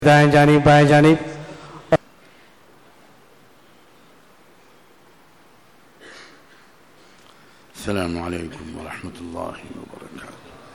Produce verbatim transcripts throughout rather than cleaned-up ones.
دائیں جانب بائیں جانب. السلام علیکم ورحمۃ اللہ وبرکاتہ.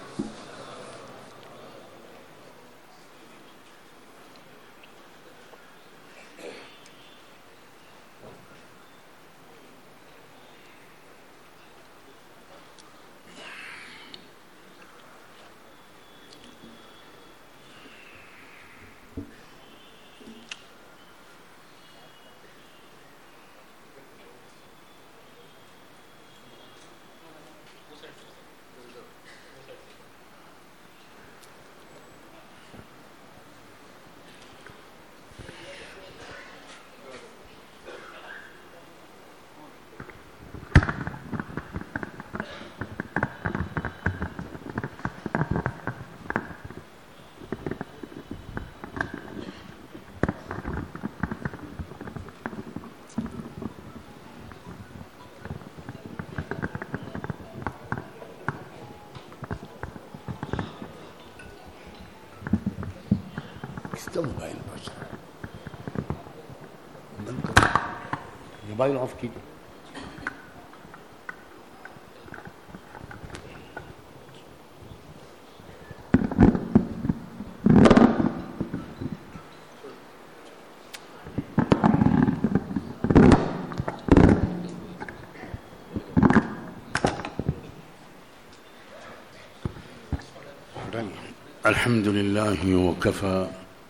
موبائل بچ رہا ہے، بند کرو، موبائل آف کیجیے. الحمد لله وكفى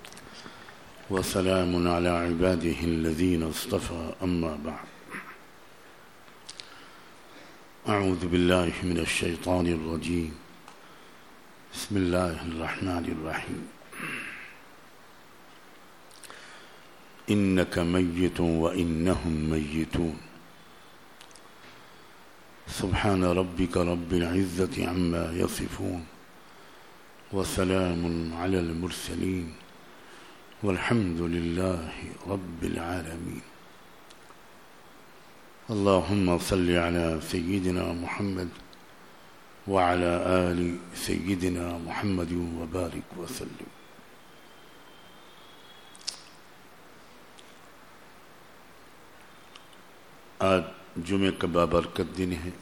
وسلام على عباده الذين اصطفى. أما بعد، أعوذ بالله من الشيطان الرجيم. بسم الله الرحمن الرحيم. إنك ميت وإنهم ميتون. سبحان ربك رب العزة عما يصفون وسلام على المرسلين والحمد لله رب العالمين. اللهم صل على سيدنا محمد وعلى آل سيدنا محمد وبارك وسلم. آج جمعہ کا بابرکت دن ہے.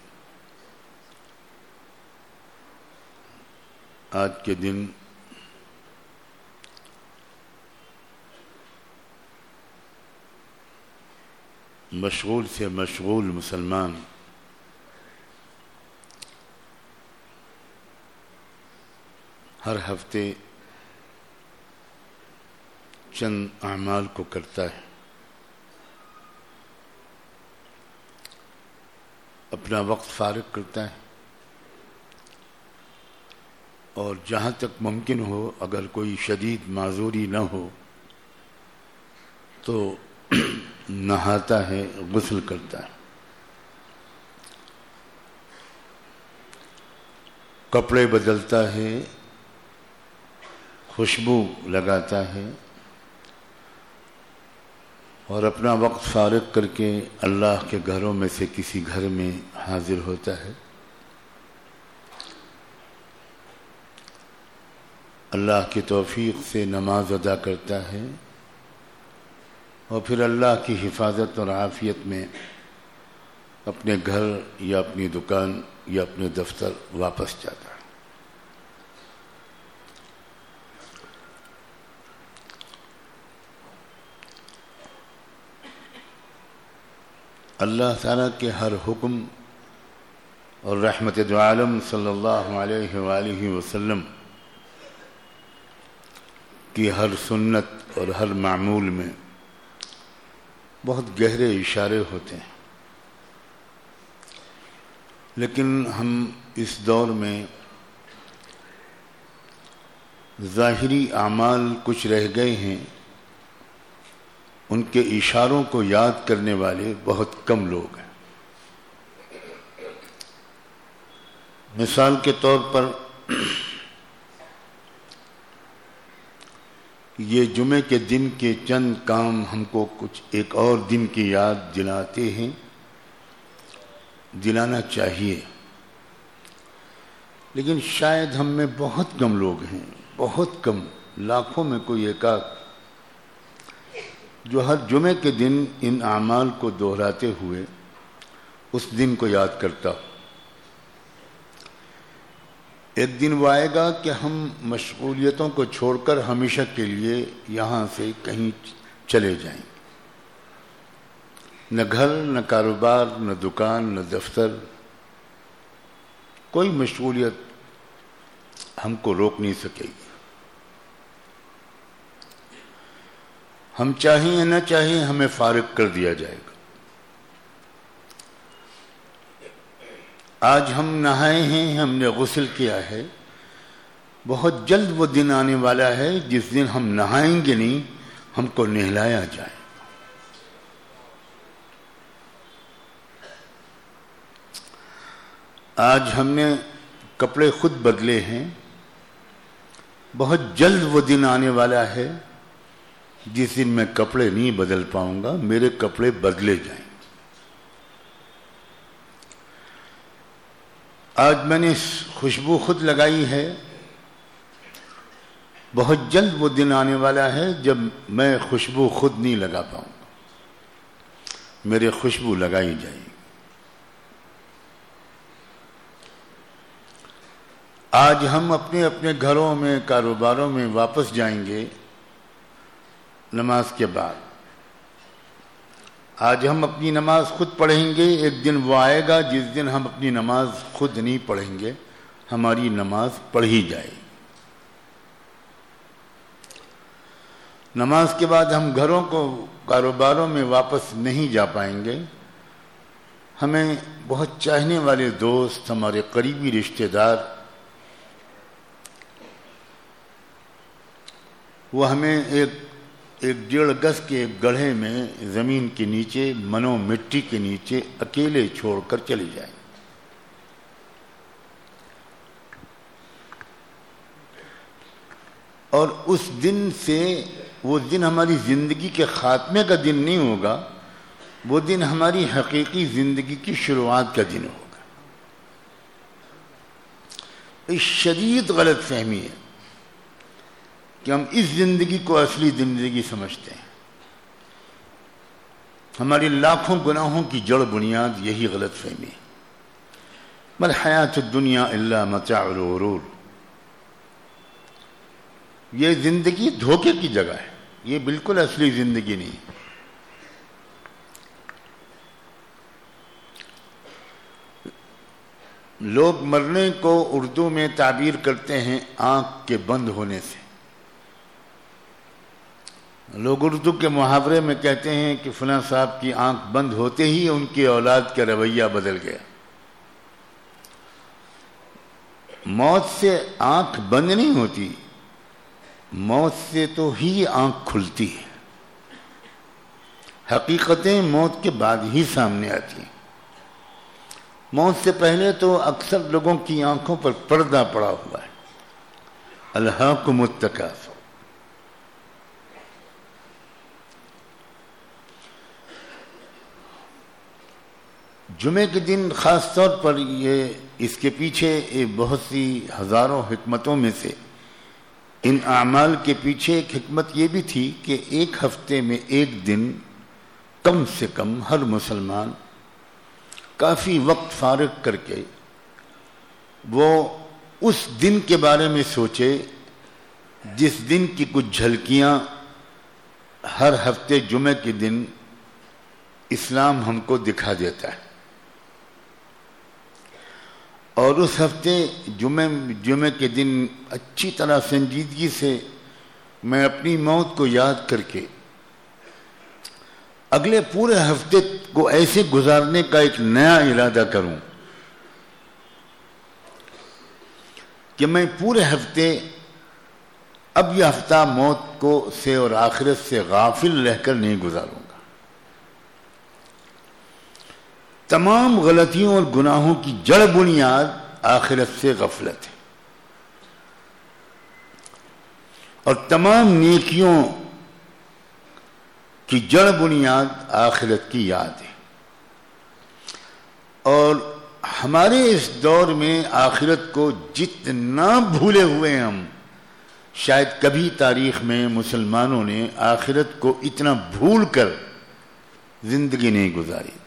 آج کے دن مشغول سے مشغول مسلمان ہر ہفتے چند اعمال کو کرتا ہے. اپنا وقت فارغ کرتا ہے اور جہاں تک ممکن ہو، اگر کوئی شدید معذوری نہ ہو تو نہاتا ہے، غسل کرتا ہے، کپڑے بدلتا ہے، خوشبو لگاتا ہے اور اپنا وقت فارغ کر کے اللہ کے گھروں میں سے کسی گھر میں حاضر ہوتا ہے. اللہ کی توفیق سے نماز ادا کرتا ہے اور پھر اللہ کی حفاظت اور عافیت میں اپنے گھر یا اپنی دکان یا اپنے دفتر واپس جاتا ہے. اللہ تعالیٰ کے ہر حکم اور رحمت دو عالم صلی اللہ علیہ وآلہ وسلم کی ہر سنت اور ہر معمول میں بہت گہرے اشارے ہوتے ہیں. لیکن ہم اس دور میں ظاہری اعمال کچھ رہ گئے ہیں، ان کے اشاروں کو یاد کرنے والے بہت کم لوگ ہیں. مثال کے طور پر یہ جمعے کے دن کے چند کام ہم کو کچھ ایک اور دن کی یاد دلاتے ہیں، دلانا چاہیے. لیکن شاید ہم میں بہت کم لوگ ہیں، بہت کم، لاکھوں میں کوئی ایک آدھ جو ہر جمعے کے دن ان اعمال کو دہراتے ہوئے اس دن کو یاد کرتا ہو۔ ایک دن وہ آئے گا کہ ہم مشغولیتوں کو چھوڑ کر ہمیشہ کے لیے یہاں سے کہیں چلے جائیں، نہ گھر، نہ کاروبار، نہ دکان، نہ دفتر، کوئی مشغولیت ہم کو روک نہیں سکے گی۔ ہم چاہیں یا نہ چاہیں ہمیں فارغ کر دیا جائے گا۔ آج ہم نہائے ہیں، ہم نے غسل کیا ہے، بہت جلد وہ دن آنے والا ہے جس دن ہم نہائیں گے نہیں، ہم کو نہلایا جائے۔ آج ہم نے کپڑے خود بدلے ہیں، بہت جلد وہ دن آنے والا ہے جس دن میں کپڑے نہیں بدل پاؤں گا، میرے کپڑے بدلے جائیں۔ آج میں نے خوشبو خود لگائی ہے، بہت جلد وہ دن آنے والا ہے جب میں خوشبو خود نہیں لگا پاؤں گا، میرے خوشبو لگائی جائے گی۔ آج ہم اپنے اپنے گھروں میں، کاروباروں میں واپس جائیں گے نماز کے بعد۔ آج ہم اپنی نماز خود پڑھیں گے، ایک دن وہ آئے گا جس دن ہم اپنی نماز خود نہیں پڑھیں گے، ہماری نماز پڑھی جائے گی۔ نماز کے بعد ہم گھروں کو، کاروباروں میں واپس نہیں جا پائیں گے، ہمیں بہت چاہنے والے دوست، ہمارے قریبی رشتہ دار، وہ ہمیں ایک ایک ڈیڑھ گز کے گڑھے میں زمین کے نیچے، منو مٹی کے نیچے اکیلے چھوڑ کر چلے جائیں۔ اور اس دن سے، وہ دن ہماری زندگی کے خاتمے کا دن نہیں ہوگا، وہ دن ہماری حقیقی زندگی کی شروعات کا دن ہوگا۔ یہ شدید غلط فہمی ہے کہ ہم اس زندگی کو اصلی زندگی سمجھتے ہیں۔ ہماری لاکھوں گناہوں کی جڑ بنیاد یہی غلط فہمی ہے۔ مل حیات الدنیا الا متاع الغرور، یہ زندگی دھوکے کی جگہ ہے، یہ بالکل اصلی زندگی نہیں ہے۔ لوگ مرنے کو اردو میں تعبیر کرتے ہیں آنکھ کے بند ہونے سے۔ لوگ اردو کے محاورے میں کہتے ہیں کہ فلاں صاحب کی آنکھ بند ہوتے ہی ان کی اولاد کا رویہ بدل گیا۔ موت سے آنکھ بند نہیں ہوتی، موت سے تو ہی آنکھ کھلتی ہے۔ حقیقتیں موت کے بعد ہی سامنے آتی ہیں۔ موت سے پہلے تو اکثر لوگوں کی آنکھوں پر پردہ پڑا ہوا ہے۔ الہاکم التکاثر۔ جمعے کے دن خاص طور پر یہ اس کے پیچھے بہت سی ہزاروں حکمتوں میں سے ان اعمال کے پیچھے ایک حکمت یہ بھی تھی کہ ایک ہفتے میں ایک دن کم سے کم ہر مسلمان کافی وقت فارغ کر کے وہ اس دن کے بارے میں سوچے جس دن کی کچھ جھلکیاں ہر ہفتے جمعے کے دن اسلام ہم کو دکھا دیتا ہے۔ اور اس ہفتے جمعے جمعے کے دن اچھی طرح سنجیدگی سے میں اپنی موت کو یاد کر کے اگلے پورے ہفتے کو ایسے گزارنے کا ایک نیا ارادہ کروں کہ میں پورے ہفتے، اب یہ ہفتہ موت کو سے اور آخرت سے غافل رہ کر نہیں گزاروں گا۔ تمام غلطیوں اور گناہوں کی جڑ بنیاد آخرت سے غفلت ہے، اور تمام نیکیوں کی جڑ بنیاد آخرت کی یاد ہے۔ اور ہمارے اس دور میں آخرت کو جتنا بھولے ہوئے ہم شاید کبھی تاریخ میں مسلمانوں نے آخرت کو اتنا بھول کر زندگی نہیں گزاری تھی۔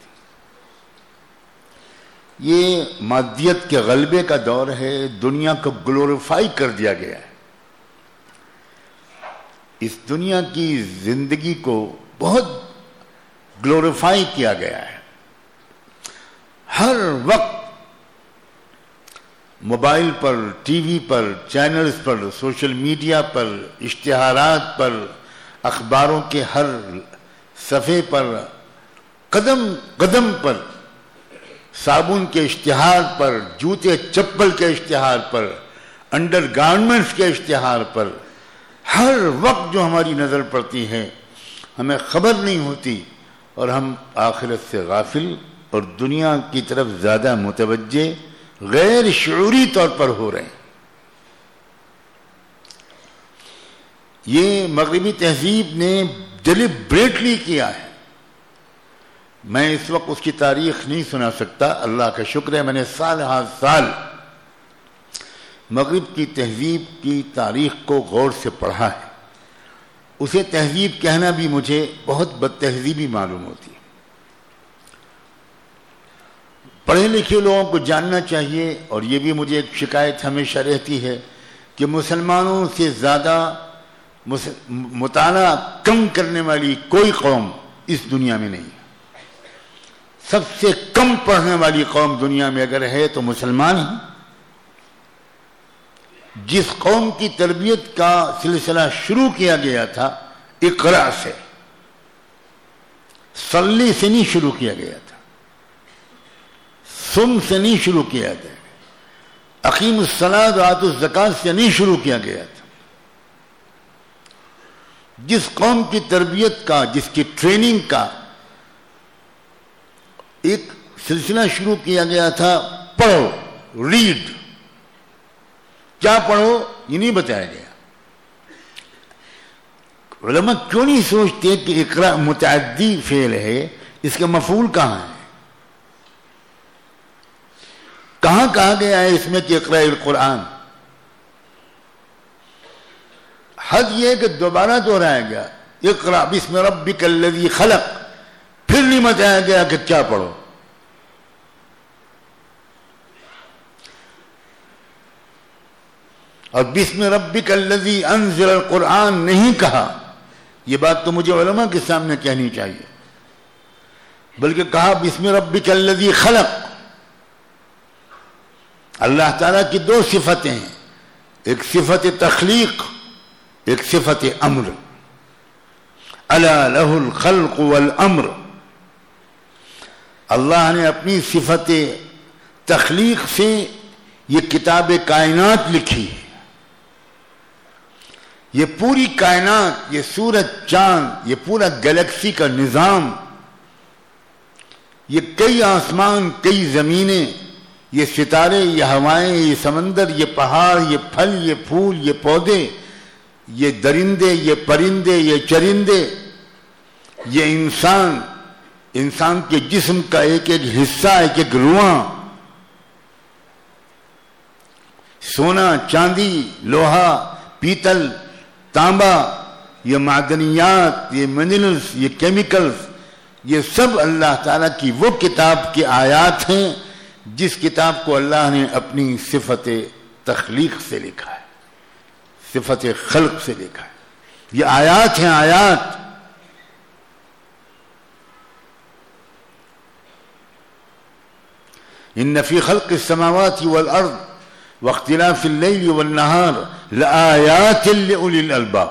یہ مادیت کے غلبے کا دور ہے، دنیا کو گلوریفائی کر دیا گیا ہے، اس دنیا کی زندگی کو بہت گلوریفائی کیا گیا ہے۔ ہر وقت موبائل پر، ٹی وی پر، چینلز پر، سوشل میڈیا پر، اشتہارات پر، اخباروں کے ہر صفحے پر، قدم قدم پر صابن کے اشتہار پر، جوتے چپل کے اشتہار پر، انڈر گارمنٹس کے اشتہار پر، ہر وقت جو ہماری نظر پڑتی ہے ہمیں خبر نہیں ہوتی، اور ہم آخرت سے غافل اور دنیا کی طرف زیادہ متوجہ غیر شعوری طور پر ہو رہے ہیں۔ یہ مغربی تہذیب نے ڈیلیبریٹلی کیا ہے۔ میں اس وقت اس کی تاریخ نہیں سنا سکتا، اللہ کا شکر ہے میں نے سال ہر سال مغرب کی تہذیب کی تاریخ کو غور سے پڑھا ہے۔ اسے تہذیب کہنا بھی مجھے بہت بد تہذیبی معلوم ہوتی ہے۔ پڑھے لکھے لوگوں کو جاننا چاہیے، اور یہ بھی مجھے ایک شکایت ہمیشہ رہتی ہے کہ مسلمانوں سے زیادہ مطالعہ کم کرنے والی کوئی قوم اس دنیا میں نہیں ہے۔ سب سے کم پڑھنے والی قوم دنیا میں اگر ہے تو مسلمان ہیں۔ جس قوم کی تربیت کا سلسلہ شروع کیا گیا تھا اقرا سے، صلی سے نہیں شروع کیا گیا تھا، سم سے نہیں شروع کیا گیا، اقیم الصلاۃ وآتوا الزکاۃ سے نہیں شروع کیا گیا تھا۔ جس قوم کی تربیت کا، جس کی ٹریننگ کا ایک سلسلہ شروع کیا گیا تھا، پڑھو، ریڈ، کیا پڑھو یہ نہیں بتایا گیا۔ علماء کیوں نہیں سوچتے کہ اقرا متعدی فعل ہے، اس کا مفعول کہاں ہے؟ کہاں کہا گیا ہے اس میں کہ اقرا القرآن؟ حد یہ کہ دوبارہ دہرایا گیا، اقرا بسم ربک الذی خلق، پھر نہیں بتایا گیا کہ کیا پڑھو۔ اور بسم ربک الذی انزل القرآن نہیں کہا، یہ بات تو مجھے علماء کے سامنے کہنی چاہیے، بلکہ کہا بسم ربک الذی خلق۔ اللہ تعالیٰ کی دو صفتیں ہیں، ایک صفت تخلیق، ایک صفت امر۔ الا لہ الخلق والامر، اللہ نے اپنی صفت تخلیق سے یہ کتاب کائنات لکھی ہے۔ یہ پوری کائنات، یہ سورج، چاند، یہ پورا گلیکسی کا نظام، یہ کئی آسمان، کئی زمینیں، یہ ستارے، یہ ہوائیں، یہ سمندر، یہ پہاڑ، یہ پھل، یہ پھول، یہ پودے، یہ درندے، یہ پرندے، یہ چرندے، یہ انسان، انسان کے جسم کا ایک ایک حصہ، ایک ایک رواں، سونا، چاندی، لوہا، پیتل، تانبا، یہ معدنیات، یہ منرلز، یہ کیمیکلز، یہ سب اللہ تعالیٰ کی وہ کتاب کی آیات ہیں جس کتاب کو اللہ نے اپنی صفت تخلیق سے لکھا ہے، صفت خلق سے لکھا ہے۔ یہ آیات ہیں، آیات۔ ان فی خلق السماوات والارض واختلاف اللیل والنہار لآیات لأولی الالباب،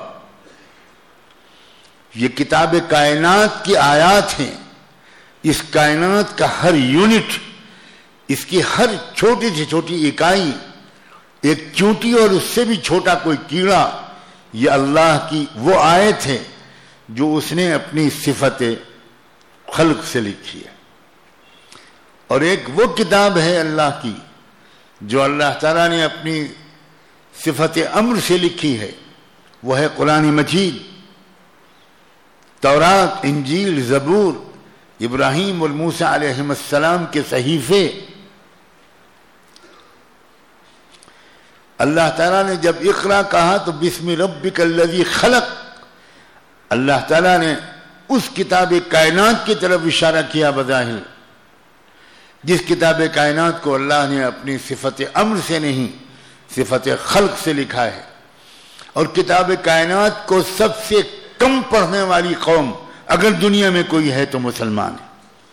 یہ کتاب کائنات کی آیات ہیں۔ اس کائنات کا ہر یونٹ، اس کی ہر چھوٹی سے چھوٹی اکائی، ایک چونٹی اور اس سے بھی چھوٹا کوئی کیڑا، یہ اللہ کی وہ آیت ہے جو اس نے اپنی صفت خلق سے لکھی ہے۔ اور ایک وہ کتاب ہے اللہ کی جو اللہ تعالیٰ نے اپنی صفت امر سے لکھی ہے، وہ ہے قرآن مجید، تورات، انجیل، زبور، ابراہیم اور موسیٰ علیہ السلام کے صحیفے۔ اللہ تعالیٰ نے جب اقرا کہا تو بسم ربک الذی خلق، اللہ تعالیٰ نے اس کتاب کائنات کی طرف اشارہ کیا بظاہر، جس کتاب کائنات کو اللہ نے اپنی صفت امر سے نہیں صفت خلق سے لکھا ہے، اور کتاب کائنات کو سب سے کم پڑھنے والی قوم اگر دنیا میں کوئی ہے تو مسلمان ہے،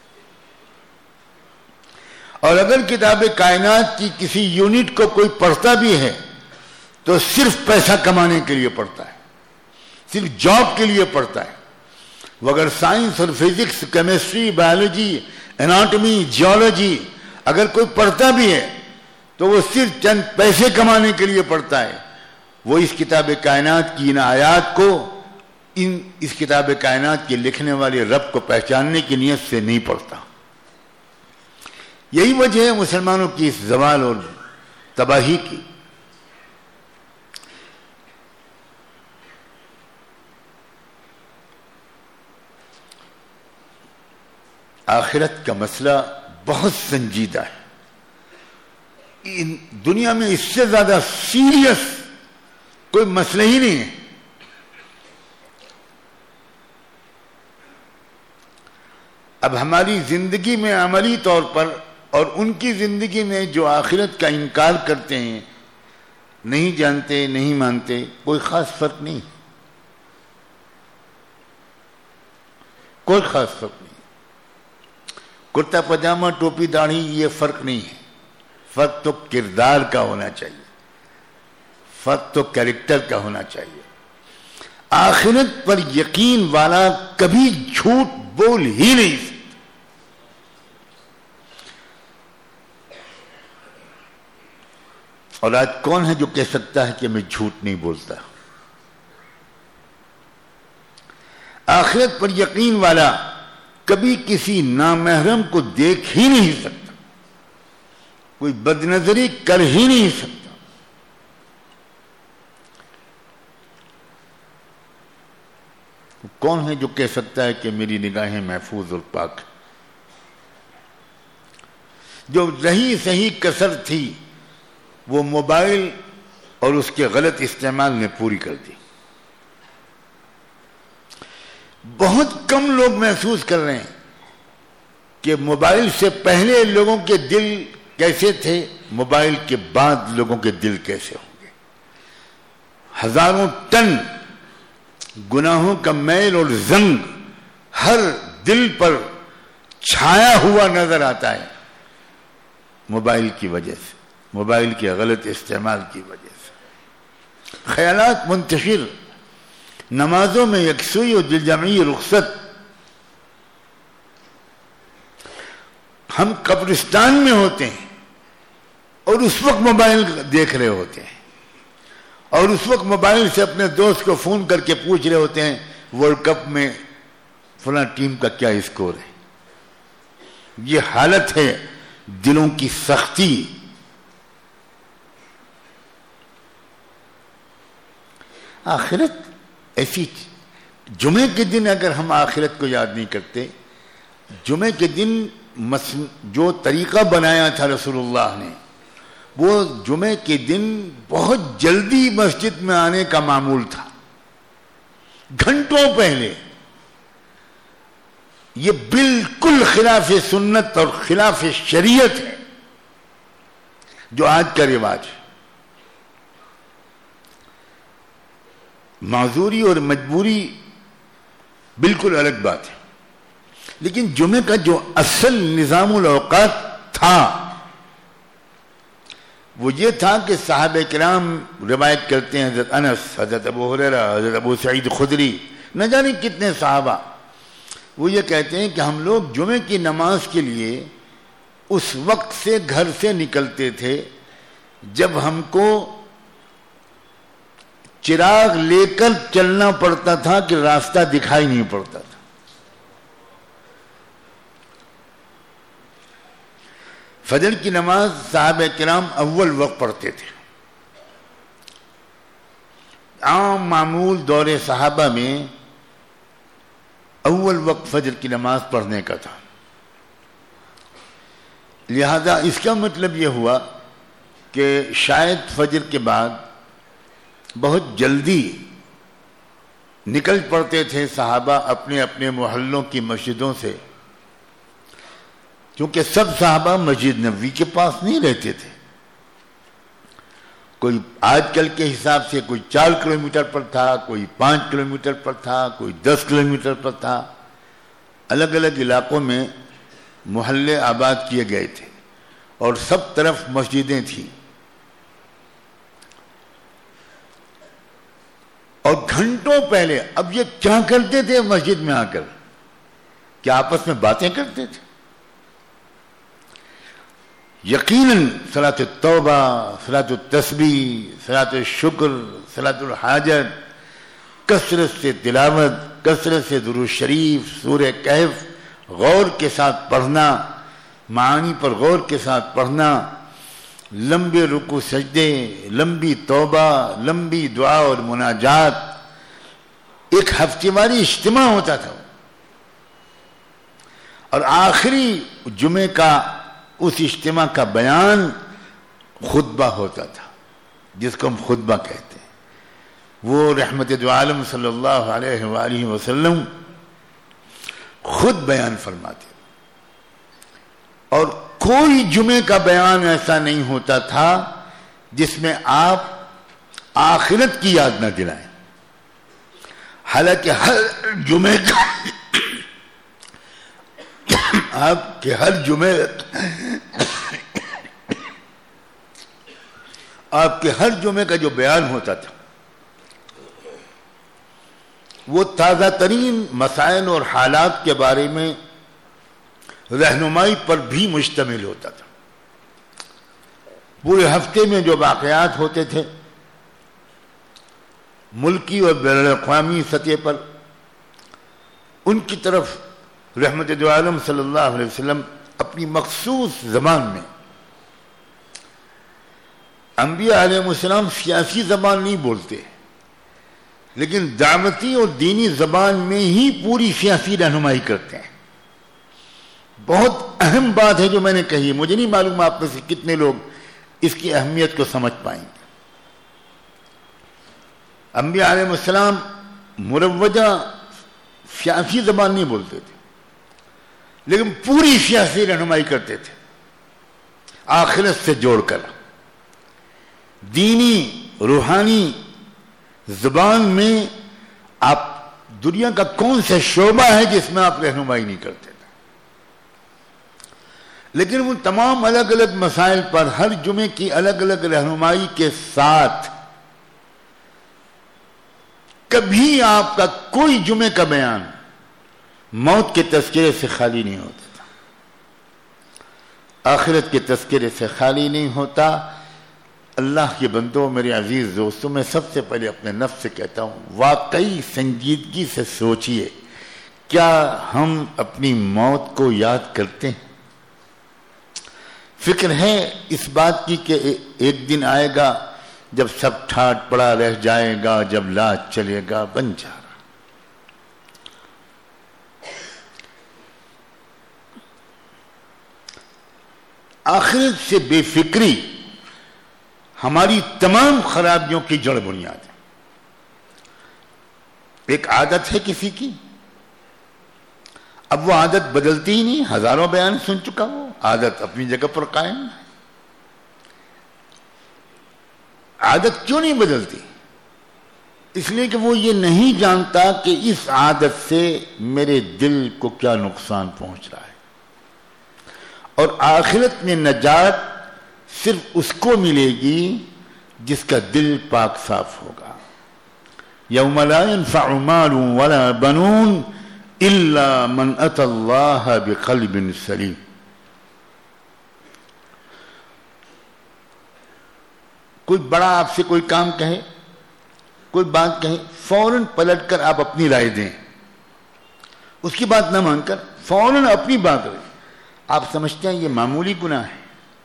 اور اگر کتاب کائنات کی کسی یونٹ کو کوئی پڑھتا بھی ہے تو صرف پیسہ کمانے کے لیے پڑھتا ہے، صرف جاب کے لیے پڑھتا ہے۔ وہ اگر سائنس اور physics, chemistry, biology, anatomy, geology اگر کوئی پڑھتا بھی ہے تو وہ صرف چند پیسے کمانے کے لیے پڑھتا ہے، وہ اس کتاب کائنات کی ان آیات کو ان اس کتاب کائنات کے لکھنے والے رب کو پہچاننے کی نیت سے نہیں پڑھتا۔ یہی وجہ ہے مسلمانوں کی اس زوال اور تباہی کی۔ آخرت کا مسئلہ بہت سنجیدہ ہے، دنیا میں اس سے زیادہ سیریس کوئی مسئلہ ہی نہیں ہے۔ اب ہماری زندگی میں عملی طور پر اور ان کی زندگی میں جو آخرت کا انکار کرتے ہیں، نہیں جانتے، نہیں مانتے، کوئی خاص فرق نہیں، کوئی خاص فرق نہیں۔ کرتا پاجامہ، ٹوپی، داڑھی، یہ فرق نہیں ہے، فرق تو کردار کا ہونا چاہیے، فرق تو کیریکٹر کا ہونا چاہیے۔ آخرت پر یقین والا کبھی جھوٹ بول ہی نہیں سکتا۔ اور آج کون ہے جو کہہ سکتا ہے کہ میں جھوٹ نہیں بولتا؟ آخرت پر یقین والا کبھی کسی نامحرم کو دیکھ ہی نہیں سکتا، کوئی بدنظری کر ہی نہیں سکتا۔ کون ہے جو کہہ سکتا ہے کہ میری نگاہیں محفوظ اور پاک؟ جو رہی صحیح کسر تھی وہ موبائل اور اس کے غلط استعمال نے پوری کر دی۔ بہت کم لوگ محسوس کر رہے ہیں کہ موبائل سے پہلے لوگوں کے دل کیسے تھے، موبائل کے بعد لوگوں کے دل کیسے ہوں گے۔ ہزاروں ٹن گناہوں کا میل اور زنگ ہر دل پر چھایا ہوا نظر آتا ہے، موبائل کی وجہ سے، موبائل کے غلط استعمال کی وجہ سے۔ خیالات منتشر، نمازوں میں یکسوئی اور دلجمعی رخصت۔ ہم قبرستان میں ہوتے ہیں اور اس وقت موبائل دیکھ رہے ہوتے ہیں، اور اس وقت موبائل سے اپنے دوست کو فون کر کے پوچھ رہے ہوتے ہیں ورلڈ کپ میں فلاں ٹیم کا کیا اسکور ہے۔ یہ حالت ہے دلوں کی سختی۔ آخرت ایسی، جمعے کے دن اگر ہم آخرت کو یاد نہیں کرتے، جمعے کے دن جو طریقہ بنایا تھا رسول اللہ نے، وہ جمعے کے دن بہت جلدی مسجد میں آنے کا معمول تھا، گھنٹوں پہلے۔ یہ بالکل خلاف سنت اور خلاف شریعت ہے جو آج کا رواج ہے۔ معذوری اور مجبوری بالکل الگ بات ہے، لیکن جمعے کا جو اصل نظام الاوقات تھا وہ یہ تھا کہ صحابہ کرام روایت کرتے ہیں، حضرت انس، حضرت ابو ہریرہ، حضرت ابو سعید خدری، نہ جانے کتنے صحابہ، وہ یہ کہتے ہیں کہ ہم لوگ جمعے کی نماز کے لیے اس وقت سے گھر سے نکلتے تھے جب ہم کو چراغ لے کر چلنا پڑتا تھا کہ راستہ دکھائی نہیں پڑتا تھا۔ فجر کی نماز صحابہ کرام اول وقت پڑھتے تھے۔ عام معمول دور صحابہ میں اول وقت فجر کی نماز پڑھنے کا تھا، لہذا اس کا مطلب یہ ہوا کہ شاید فجر کے بعد بہت جلدی نکل پڑتے تھے صحابہ اپنے اپنے محلوں کی مسجدوں سے، کیونکہ سب صحابہ مسجد نبوی کے پاس نہیں رہتے تھے. کوئی آج کل کے حساب سے کوئی چار کلومیٹر پر تھا، کوئی پانچ کلومیٹر پر تھا، کوئی دس کلومیٹر پر تھا. الگ الگ علاقوں میں محلے آباد کیے گئے تھے اور سب طرف مسجدیں تھیں. اور گھنٹوں پہلے اب یہ کیا کرتے تھے مسجد میں آ کر؟ کیا آپس میں باتیں کرتے تھے؟ یقیناً صلاۃ التوبہ، صلاۃ التسبیح، صلاۃ الشکر، صلاۃ الحاجت، کثرت سے تلاوت، کثرت سے درود شریف، سورہ کہف غور کے ساتھ پڑھنا، معانی پر غور کے ساتھ پڑھنا، لمبے رکوع سجدے، لمبی توبہ، لمبی دعا اور مناجات. ایک ہفتے واری اجتماع ہوتا تھا اور آخری جمعے کا اس اجتماع کا بیان خطبہ ہوتا تھا، جس کو ہم خطبہ کہتے ہیں. وہ رحمت دو عالم صلی اللہ علیہ وآلہ وسلم خود بیان فرماتے، اور کوئی جمعے کا بیان ایسا نہیں ہوتا تھا جس میں آپ آخرت کی یاد نہ دلائیں. حالانکہ ہر جمعے کا آپ کے ہر جمعے آپ کے ہر جمعے کا جو بیان ہوتا تھا وہ تازہ ترین مسائل اور حالات کے بارے میں رہنمائی پر بھی مشتمل ہوتا تھا. پورے ہفتے میں جو واقعات ہوتے تھے ملکی اور بین الاقوامی سطح پر، ان کی طرف رحمت دو عالم صلی اللہ علیہ وسلم اپنی مخصوص زبان میں، انبیاء علیہ السلام سیاسی زبان نہیں بولتے، لیکن دعوتی اور دینی زبان میں ہی پوری سیاسی رہنمائی کرتے ہیں. بہت اہم بات ہے جو میں نے کہی، مجھے نہیں معلوم آپ میں سے کتنے لوگ اس کی اہمیت کو سمجھ پائیں گے. انبیاء علیہ السلام مروجہ سیاسی زبان نہیں بولتے تھے، لیکن پوری سیاسی رہنمائی کرتے تھے آخرت سے جوڑ کر. دینی روحانی زبان میں آپ دنیا کا کون سا شعبہ ہے جس میں آپ رہنمائی نہیں کرتے تھے، لیکن وہ تمام الگ الگ مسائل پر ہر جمعے کی الگ الگ رہنمائی کے ساتھ کبھی آپ کا کوئی جمعے کا بیان موت کے تذکرے سے خالی نہیں ہوتا تھا، آخرت کے تذکرے سے خالی نہیں ہوتا. اللہ کے بندوں، میرے عزیز دوستوں، میں سب سے پہلے اپنے نفس سے کہتا ہوں، واقعی سنجیدگی سے سوچئے، کیا ہم اپنی موت کو یاد کرتے ہیں؟ فکر ہے اس بات کی کہ ایک دن آئے گا جب سب ٹھاٹ پڑا رہ جائے گا، جب لاج چلے گا بن جا رہا. آخرت سے بے فکری ہماری تمام خرابیوں کی جڑ بنیاد ہے. ایک عادت ہے کسی کی، اب وہ عادت بدلتی ہی نہیں. ہزاروں بیان سن چکا، وہ عادت اپنی جگہ پر قائم ہے. عادت کیوں نہیں بدلتی؟ اس لیے کہ وہ یہ نہیں جانتا کہ اس عادت سے میرے دل کو کیا نقصان پہنچ رہا ہے. اور آخرت میں نجات صرف اس کو ملے گی جس کا دل پاک صاف ہوگا. یوم لا ينفع مال ولا بنون الا من اتى الله بقلب سلیم. کوئی بڑا آپ سے کوئی کام کہے، کوئی بات کہے، فوراً پلٹ کر آپ اپنی رائے دیں، اس کی بات نہ مان کر فوراً اپنی بات رہے. آپ سمجھتے ہیں یہ معمولی گناہ ہے؟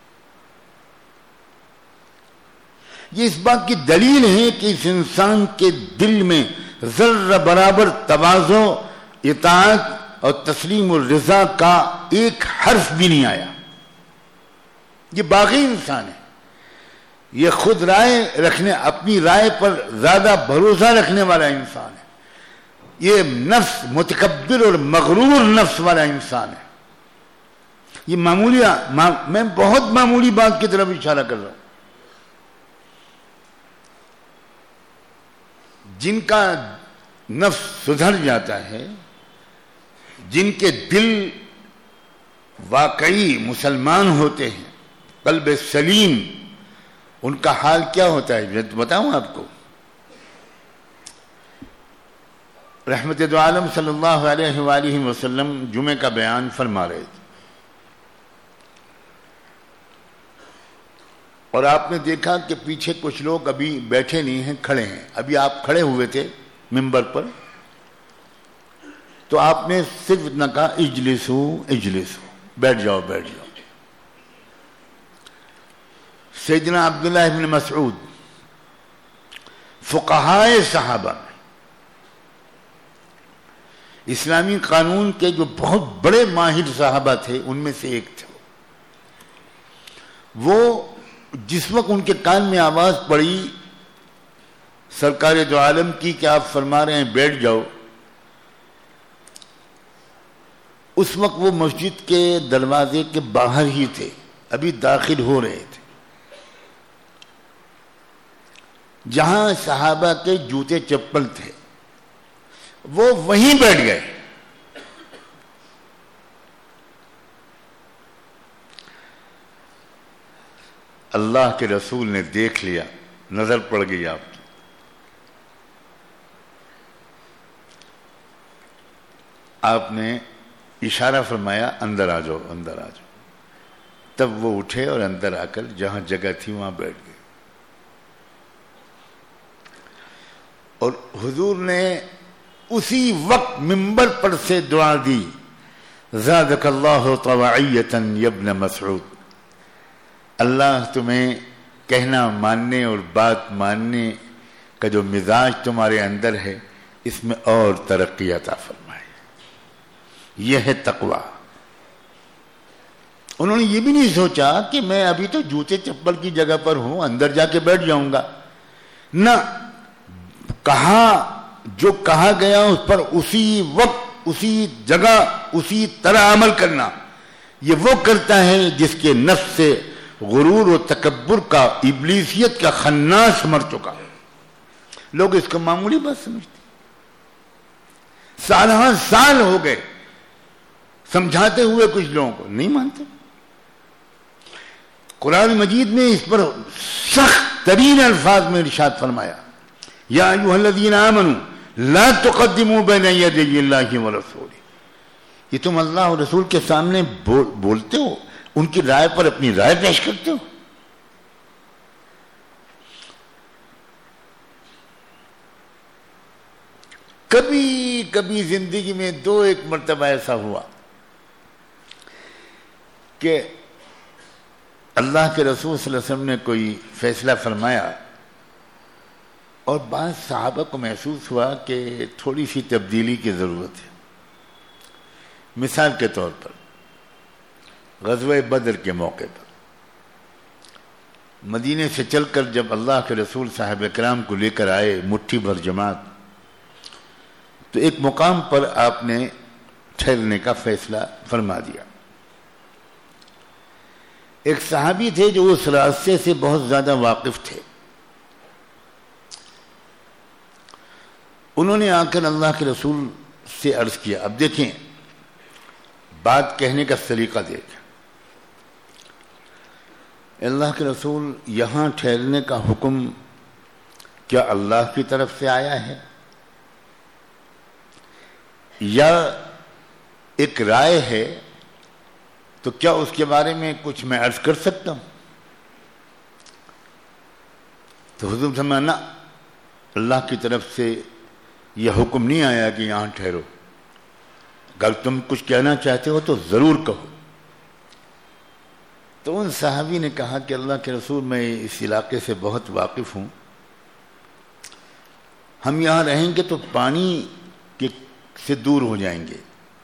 یہ اس بات کی دلیل ہے کہ اس انسان کے دل میں ذرہ برابر تواضع، اطاعت اور تسلیم الرضا کا ایک حرف بھی نہیں آیا. یہ باغی انسان ہے. یہ خود رائے رکھنے اپنی رائے پر زیادہ بھروسہ رکھنے والا انسان ہے. یہ نفس متکبر اور مغرور نفس والا انسان ہے. یہ معمولی میں بہت معمولی بات کی طرف اشارہ کر رہا ہوں. جن کا نفس سدھر جاتا ہے، جن کے دل واقعی مسلمان ہوتے ہیں، قلب سلیم، ان کا حال کیا ہوتا ہے میں بتاؤں آپ کو. رحمت دو عالم صلی اللہ علیہ وآلہ وسلم جمعے کا بیان فرما رہے تھے، اور آپ نے دیکھا کہ پیچھے کچھ لوگ ابھی بیٹھے نہیں ہیں، کھڑے ہیں. ابھی آپ کھڑے ہوئے تھے منبر پر، تو آپ نے صرف اتنا کہا اجلسو اجلسو، بیٹھ جاؤ بیٹھ جاؤ. سیدنا عبداللہ ابن مسعود فقہائے صحابہ میں، اسلامی قانون کے جو بہت بڑے ماہر صحابہ تھے ان میں سے ایک تھے. وہ جس وقت ان کے کان میں آواز پڑی سرکار دو عالم کی کہ آپ فرما رہے ہیں بیٹھ جاؤ، اس وقت وہ مسجد کے دروازے کے باہر ہی تھے، ابھی داخل ہو رہے تھے. جہاں صحابہ کے جوتے چپل تھے وہ وہیں بیٹھ گئے. اللہ کے رسول نے دیکھ لیا، نظر پڑ گئی آپ کی. آپ نے اشارہ فرمایا اندر آ جاؤ اندر آ جاؤ. تب وہ اٹھے اور اندر آ کر جہاں جگہ تھی وہاں بیٹھ گئے. اور حضور نے اسی وقت منبر پر سے دعا دی، زادک اللہ طوعیۃ یا ابن مسعود، اللہ تمہیں کہنا ماننے اور بات ماننے کا جو مزاج تمہارے اندر ہے اس میں اور ترقی عطا فرمائے. یہ ہے تقویٰ. انہوں نے یہ بھی نہیں سوچا کہ میں ابھی تو جوتے چپل کی جگہ پر ہوں، اندر جا کے بیٹھ جاؤں گا. نہ، کہا جو کہا گیا اس پر اسی وقت اسی جگہ اسی طرح عمل کرنا، یہ وہ کرتا ہے جس کے نفس سے غرور و تکبر کا، ابلیسیت کا خناس مر چکا. لوگ اس کو معمولی بات سمجھتے. سالہ سال ہو گئے سمجھاتے ہوئے، کچھ لوگوں کو نہیں مانتے. قرآن مجید نے اس پر سخت ترین الفاظ میں ارشاد فرمایا، یا ایھا الذین آمنوا لا تقدموا بین یدی اللہ ورسولہ. یہ تم اللہ اور رسول کے سامنے بول بولتے ہو، ان کی رائے پر اپنی رائے پیش کرتے ہو. کبھی کبھی زندگی میں دو ایک مرتبہ ایسا ہوا کہ اللہ کے رسول صلی اللہ علیہ وسلم نے کوئی فیصلہ فرمایا اور بعض صحابہ کو محسوس ہوا کہ تھوڑی سی تبدیلی کی ضرورت ہے. مثال کے طور پر غزوہ بدر کے موقع پر مدینے سے چل کر جب اللہ کے رسول صاحب کرام کو لے کر آئے مٹھی بھر جماعت، تو ایک مقام پر آپ نے ٹھہرنے کا فیصلہ فرما دیا. ایک صحابی تھے جو اس راستے سے بہت زیادہ واقف تھے. انہوں نے آ کر اللہ کے رسول سے عرض کیا. اب دیکھیں بات کہنے کا سلیقہ دیکھیں. اللہ کے رسول، یہاں ٹھہرنے کا حکم کیا اللہ کی طرف سے آیا ہے یا ایک رائے ہے؟ تو کیا اس کے بارے میں کچھ میں عرض کر سکتا ہوں؟ تو حضور فرمایا، نہ، اللہ کی طرف سے یہ حکم نہیں آیا کہ یہاں ٹھہرو. اگر تم کچھ کہنا چاہتے ہو تو ضرور کہو. تو ان صحابی نے کہا کہ اللہ کے رسول، میں اس علاقے سے بہت واقف ہوں، ہم یہاں رہیں گے تو پانی کے سے دور ہو جائیں گے.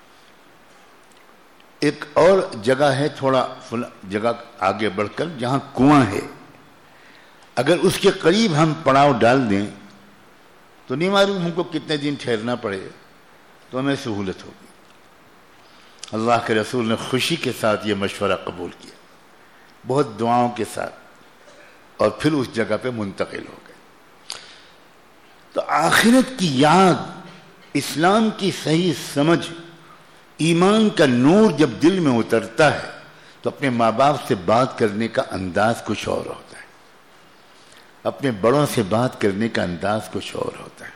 ایک اور جگہ ہے تھوڑا جگہ آگے بڑھ کر جہاں کنواں ہے، اگر اس کے قریب ہم پڑاؤ ڈال دیں تو نہیں معلوم ہم کو کتنے دن ٹھہرنا پڑے تو ہمیں سہولت ہوگی. اللہ کے رسول نے خوشی کے ساتھ یہ مشورہ قبول کیا، بہت دعاؤں کے ساتھ، اور پھر اس جگہ پہ منتقل ہو گئے. تو آخرت کی یاد، اسلام کی صحیح سمجھ، ایمان کا نور جب دل میں اترتا ہے تو اپنے ماں باپ سے بات کرنے کا انداز کچھ اور ہوتا ہے، اپنے بڑوں سے بات کرنے کا انداز کچھ اور ہوتا ہے.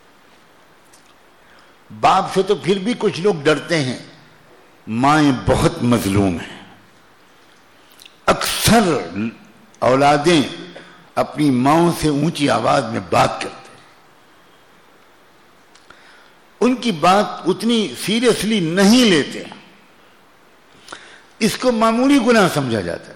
باپ سے تو پھر بھی کچھ لوگ ڈرتے ہیں، مائیں بہت مظلوم ہیں. اکثر اولادیں اپنی ماؤں سے اونچی آواز میں بات کرتے ہیں، ان کی بات اتنی سیریسلی نہیں لیتے، اس کو معمولی گناہ سمجھا جاتا ہے.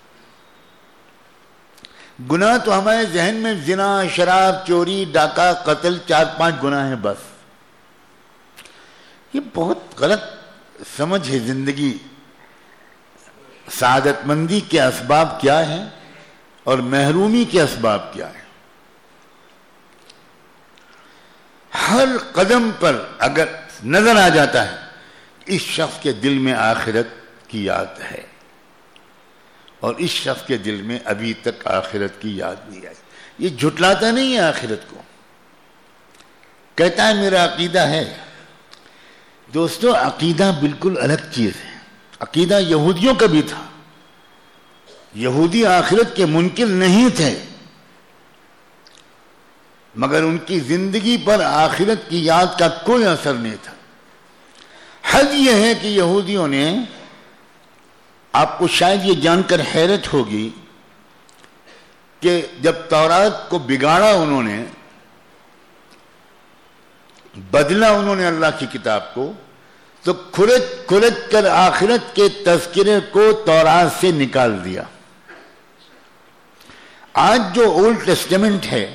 گناہ تو ہمارے ذہن میں زنا، شراب، چوری، ڈاکہ، قتل، چار پانچ گناہ ہیں بس. یہ بہت غلط سمجھ ہے زندگی. سعادت مندی کے اسباب کیا ہیں اور محرومی کے اسباب کیا ہیں. ہر قدم پر اگر نظر آ جاتا ہے اس شخص کے دل میں آخرت کی یاد ہے، اور اس شخص کے دل میں ابھی تک آخرت کی یاد نہیں آئی. یہ جھٹلاتا نہیں ہے آخرت کو، کہتا ہے میرا عقیدہ ہے. دوستو عقیدہ بالکل الگ چیز ہے. عقیدہ یہودیوں کا بھی تھا، یہودی آخرت کے منکر نہیں تھے، مگر ان کی زندگی پر آخرت کی یاد کا کوئی اثر نہیں تھا. حد یہ ہے کہ یہودیوں نے، آپ کو شاید یہ جان کر حیرت ہوگی کہ جب تورات کو بگاڑا انہوں نے، بدلا انہوں نے اللہ کی کتاب کو، تو کھرچ کھرچ کر آخرت کے تذکرے کو تورات سے نکال دیا. آج جو اولڈ ٹیسٹمنٹ ہے،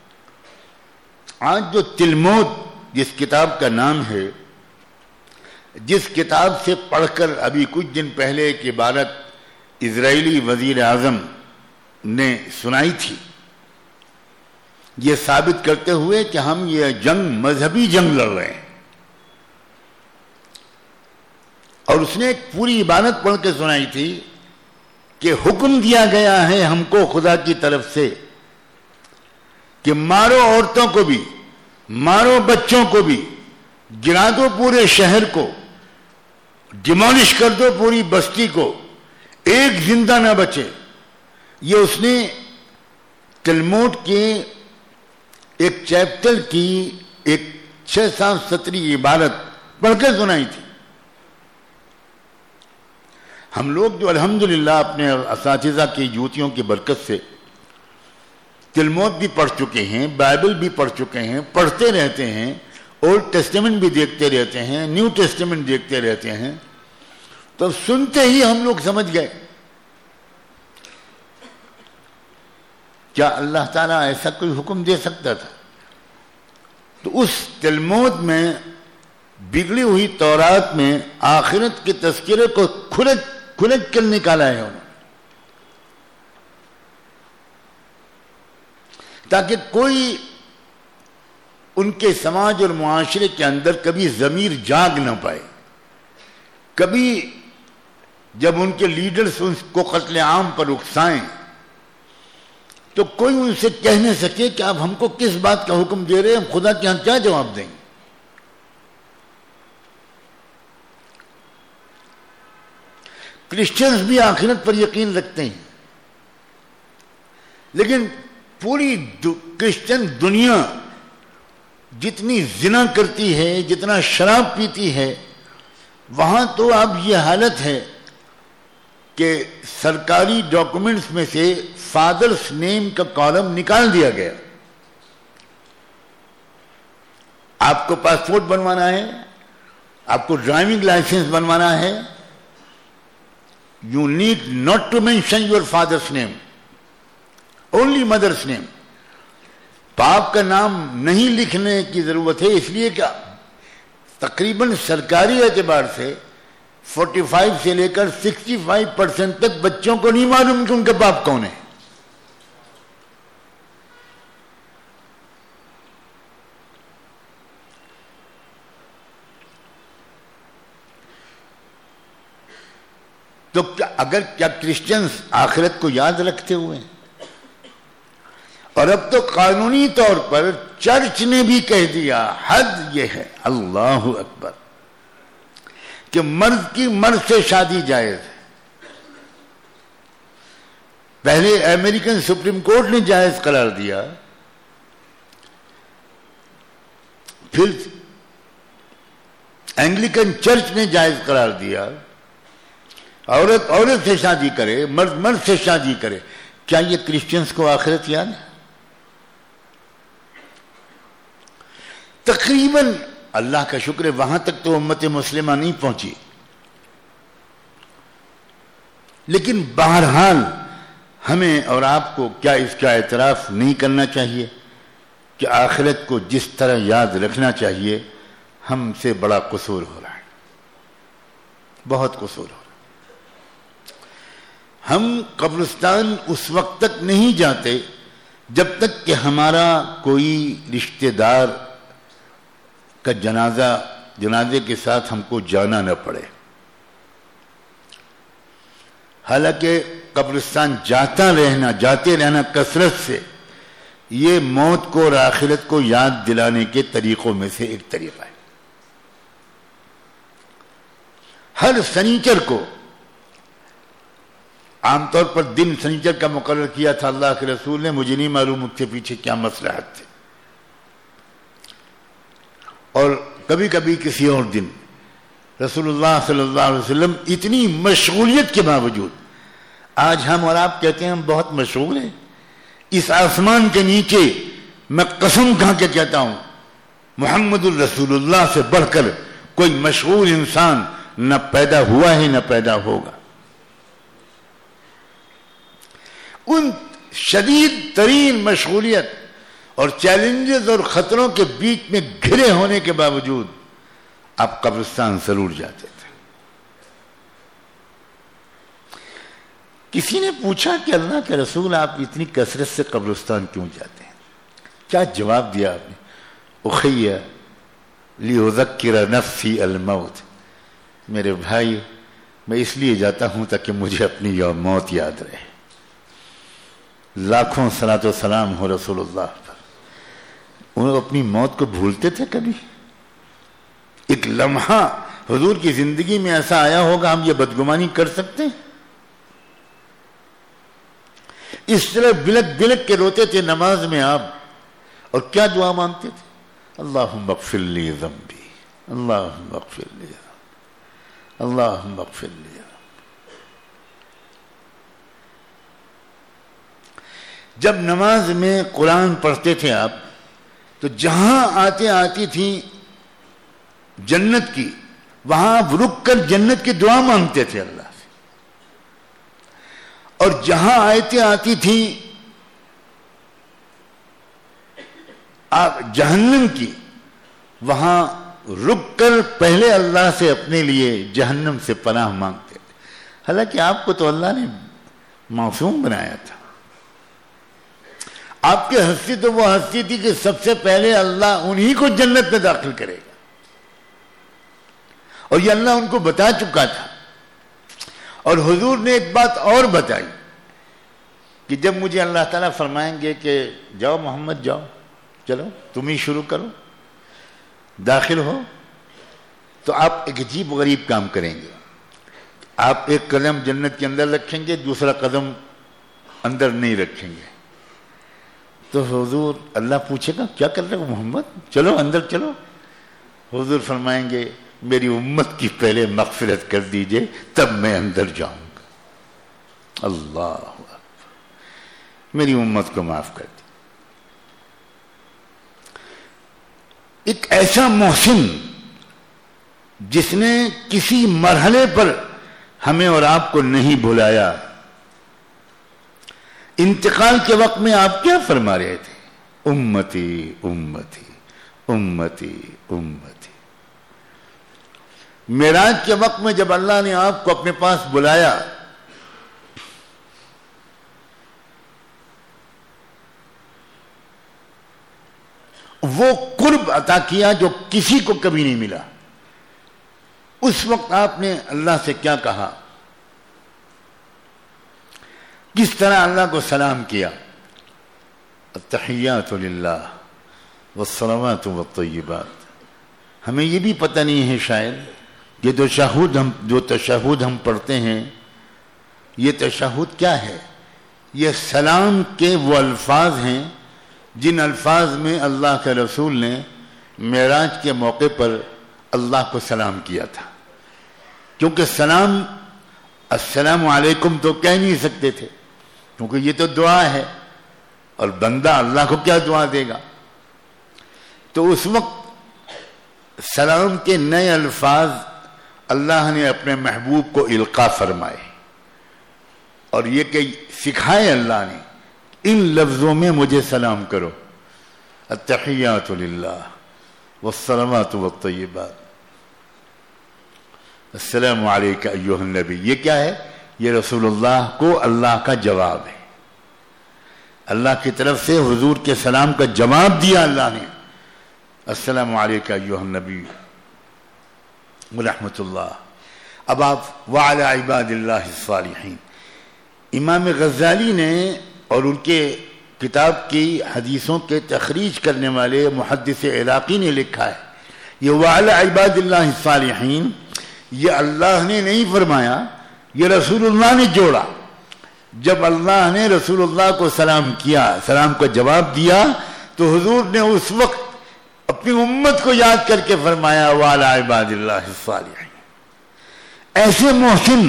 آج جو تلمود جس کتاب کا نام ہے، جس کتاب سے پڑھ کر ابھی کچھ دن پہلے ایک عبارت اسرائیلی وزیر اعظم نے سنائی تھی، یہ ثابت کرتے ہوئے کہ ہم یہ جنگ مذہبی جنگ لڑ رہے ہیں، اور اس نے ایک پوری عبارت پڑھ کے سنائی تھی کہ حکم دیا گیا ہے ہم کو خدا کی طرف سے کہ مارو عورتوں کو بھی، مارو بچوں کو بھی، گرا دو پورے شہر کو، ڈیمولش کر دو پوری بستی کو، ایک زندہ نہ بچے. یہ اس نے تلمود کے ایک چیپٹر کی ایک چھ سات سطری عبارت پڑھ کے سنائی تھی. ہم لوگ جو الحمدللہ اپنے اساتذہ کی جوتیوں کی برکت سے تلمود بھی پڑھ چکے ہیں، بائبل بھی پڑھ چکے ہیں، پڑھتے رہتے ہیں، اولڈ ٹیسٹمنٹ بھی دیکھتے رہتے ہیں، نیو ٹیسٹمنٹ دیکھتے رہتے ہیں، تو سنتے ہی ہم لوگ سمجھ گئے کیا اللہ تعالیٰ ایسا کوئی حکم دے سکتا تھا. تو اس تلمود میں، بگڑی ہوئی تورات میں آخرت کے تذکرے کو کھلچ کھلچ کر نکالا ہے انہوں، تاکہ کوئی ان کے سماج اور معاشرے کے اندر کبھی ضمیر جاگ نہ پائے. کبھی جب ان کے لیڈرز ان کو قتل عام پر اکسائیں تو کوئی ان سے کہہ نہیں سکے کہ آپ ہم کو کس بات کا حکم دے رہے ہیں، ہم خدا کے ہاں کیا جواب دیں گے. کرسچنز بھی آخرت پر یقین رکھتے ہیں، لیکن پوری کرسچن دنیا جتنی زنا کرتی ہے، جتنا شراب پیتی ہے، وہاں تو اب یہ حالت ہے کہ سرکاری ڈاکومنٹس میں سے فادرس نیم کا کالم نکال دیا گیا. آپ کو پاسپورٹ بنوانا ہے، آپ کو ڈرائیونگ لائسنس بنوانا ہے، you need not to mention your father's name, only mother's name. باپ کا نام نہیں لکھنے کی ضرورت ہے، اس لیے کہ تقریباً سرکاری اعتبار سے فورٹی فائیو سے لے کر سکسٹی فائیو پرسینٹ تک بچوں کو نہیں معلوم کہ ان کے باپ کون ہے. تو کیا اگر کیا کرسچنز آخرت کو یاد رکھتے ہوئے ہیں؟ اور اب تو قانونی طور پر چرچ نے بھی کہہ دیا، حد یہ ہے، اللہ اکبر، کہ مرد کی مرد سے شادی جائز ہے۔ پہلے امریکن سپریم کورٹ نے جائز قرار دیا، پھر اینگلیکن چرچ نے جائز قرار دیا، عورت عورت سے شادی کرے، مرد مرد سے شادی کرے۔ کیا یہ کرسچنز کو آخرت یاد ہے؟ تقریباً اللہ کا شکر ہے وہاں تک تو امت مسلمہ نہیں پہنچی، لیکن بہرحال ہمیں اور آپ کو کیا اس کا اعتراف نہیں کرنا چاہیے کہ آخرت کو جس طرح یاد رکھنا چاہیے ہم سے بڑا قصور ہو رہا ہے، بہت قصور ہو رہا ہے۔ ہم قبرستان اس وقت تک نہیں جاتے جب تک کہ ہمارا کوئی رشتہ دار کا جنازہ جنازے کے ساتھ ہم کو جانا نہ پڑے۔ حالانکہ قبرستان جاتا رہنا جاتے رہنا کثرت سے یہ موت کو اور آخرت کو یاد دلانے کے طریقوں میں سے ایک طریقہ ہے۔ ہر سنیچر کو، عام طور پر دن سنیچر کا مقرر کیا تھا اللہ کے رسول نے، مجھے نہیں معلوم اس کے پیچھے کیا مصلحت تھے، اور کبھی کبھی کسی اور دن۔ رسول اللہ صلی اللہ علیہ وسلم اتنی مشغولیت کے باوجود، آج ہم اور آپ کہتے ہیں ہم بہت مشغول ہیں۔ اس آسمان کے نیچے میں قسم کھا کے کہتا ہوں محمد الرسول اللہ سے بڑھ کر کوئی مشغول انسان نہ پیدا ہوا ہے نہ پیدا ہوگا۔ ان شدید ترین مشغولیت اور چیلنجز اور خطروں کے بیچ میں گھرے ہونے کے باوجود آپ قبرستان ضرور جاتے تھے۔ کسی نے پوچھا کہ اللہ کے رسول آپ اتنی کثرت سے قبرستان کیوں جاتے ہیں؟ کیا جواب دیا آپ نے؟ اخی لیذکر نفسی الموت، میرے بھائی میں اس لیے جاتا ہوں تاکہ مجھے اپنی موت یاد رہے۔ لاکھوں صلاۃ و سلام ہو رسول اللہ پر، انہوں اپنی موت کو بھولتے تھے کبھی؟ ایک لمحہ حضور کی زندگی میں ایسا آیا ہوگا ہم یہ بدگمانی کر سکتے ہیں؟ اس طرح بلک بلک کے روتے تھے نماز میں آپ، اور کیا دعا مانگتے تھے؟ اللہم اغفر لی ذنبی، اللہم اغفر لی ذنبی، اللہم اغفر لی ذنبی۔ جب نماز میں قرآن پڑھتے تھے آپ تو جہاں آتے آتی تھی جنت کی، وہاں آپ رک کر جنت کی دعا مانگتے تھے اللہ سے، اور جہاں آیتیں آتی تھی آپ جہنم کی، وہاں رک کر پہلے اللہ سے اپنے لیے جہنم سے پناہ مانگتے تھے۔ حالانکہ آپ کو تو اللہ نے معصوم بنایا تھا، آپ کی ہستی تو وہ ہستی تھی کہ سب سے پہلے اللہ انہی کو جنت میں داخل کرے گا، اور یہ اللہ ان کو بتا چکا تھا۔ اور حضور نے ایک بات اور بتائی کہ جب مجھے اللہ تعالیٰ فرمائیں گے کہ جاؤ محمد جاؤ، چلو تم ہی شروع کرو، داخل ہو، تو آپ ایک عجیب غریب کام کریں گے۔ آپ ایک قدم جنت کے اندر رکھیں گے، دوسرا قدم اندر نہیں رکھیں گے، تو حضور اللہ پوچھے گا کیا کر رہے ہو محمد، چلو اندر چلو۔ حضور فرمائیں گے میری امت کی پہلے مغفرت کر دیجئے تب میں اندر جاؤں گا۔ اللہ اکبر، میری امت کو معاف کر دی۔ ایک ایسا محسن جس نے کسی مرحلے پر ہمیں اور آپ کو نہیں بھلایا، انتقال کے وقت میں آپ کیا فرما رہے تھے؟ امتی امتی امتی امتی۔ معراج کے وقت میں جب اللہ نے آپ کو اپنے پاس بلایا، وہ قرب عطا کیا جو کسی کو کبھی نہیں ملا۔ اس وقت آپ نے اللہ سے کیا کہا؟ کس طرح اللہ کو سلام کیا. التحیات للہ والصلوات والطیبات. ہمیں یہ بھی پتہ نہیں ہے شاید یہ تشہد ہم جو تشہد ہم پڑھتے ہیں یہ تشہد کیا ہے. یہ سلام کے وہ الفاظ ہیں جن الفاظ میں اللہ کے رسول نے معراج کے موقع پر اللہ کو سلام کیا تھا. کیونکہ سلام السلام علیکم تو کہہ نہیں سکتے تھے کیونکہ یہ تو دعا ہے اور بندہ اللہ کو کیا دعا دے گا. تو اس وقت سلام کے نئے الفاظ اللہ نے اپنے محبوب کو القاء فرمائے اور یہ کہ سکھائے اللہ نے ان لفظوں میں مجھے سلام کرو. التحیات للہ والصلوات والطیبات. السلام علیکہ ایھا النبی. یہ کیا ہے؟ یہ رسول اللہ کو اللہ کا جواب ہے. اللہ کی طرف سے حضور کے سلام کا جواب دیا اللہ نے. السلام علیکہ ایھا النبی ورحمۃ اللہ. اب آپ وعلی عباد اللہ الصالحین. امام غزالی نے اور ان کے کتاب کی حدیثوں کے تخریج کرنے والے محدث عراقی نے لکھا ہے یہ وعلی عباد اللہ الصالحین یہ اللہ نے نہیں فرمایا یہ رسول اللہ نے جوڑا. جب اللہ نے رسول اللہ کو سلام کیا سلام کا جواب دیا تو حضور نے اس وقت اپنی امت کو یاد کر کے فرمایا وعلی عباد اللہ الصالحین. ایسے محسن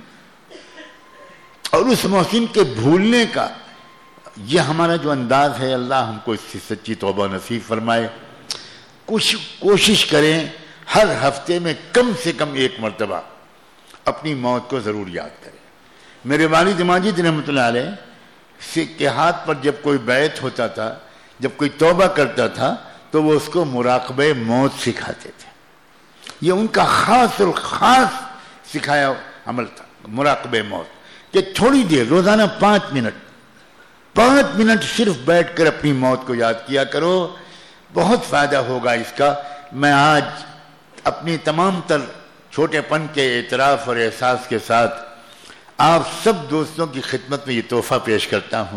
اور اس محسن کے بھولنے کا یہ ہمارا جو انداز ہے اللہ ہم کو اس سے سچی توبہ نصیب فرمائے. کچھ کوشش کریں ہر ہفتے میں کم سے کم ایک مرتبہ اپنی موت کو ضرور یاد کریں. میرے والد ماجد رحمۃ اللہ علیہ سے کے ہاتھ پر جب کوئی بیعت ہوتا تھا جب کوئی توبہ کرتا تھا تو وہ اس کو مراقبہ موت سکھاتے تھے. یہ ان کا خاص اور خاص سکھایا عمل تھا مراقبہ موت کہ تھوڑی دیر روزانہ پانچ منٹ پانچ منٹ صرف بیٹھ کر اپنی موت کو یاد کیا کرو. بہت فائدہ ہوگا اس کا. میں آج اپنی تمام تر چھوٹے پن کے اعتراف اور احساس کے ساتھ آپ سب دوستوں کی خدمت میں یہ تحفہ پیش کرتا ہوں.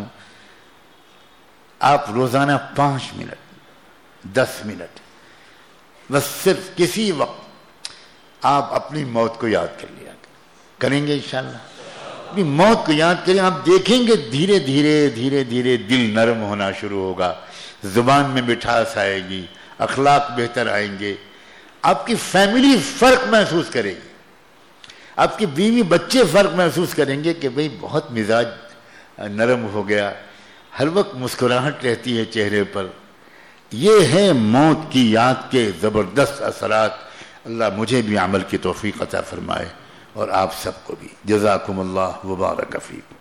آپ روزانہ پانچ منٹ دس منٹ بس صرف کسی وقت آپ اپنی موت کو یاد کر لیا کریں گے انشاءاللہ. اپنی موت کو یاد کریں. آپ دیکھیں گے دھیرے دھیرے دھیرے دھیرے دل نرم ہونا شروع ہوگا. زبان میں مٹھاس آئے گی. اخلاق بہتر آئیں گے. آپ کی فیملی فرق محسوس کرے گی. آپ کی بیوی بچے فرق محسوس کریں گے کہ بھئی بہت مزاج نرم ہو گیا. ہر وقت مسکراہٹ رہتی ہے چہرے پر. یہ ہے موت کی یاد کے زبردست اثرات. اللہ مجھے بھی عمل کی توفیق عطا فرمائے اور آپ سب کو بھی. جزاکم اللہ وبارک فیکم.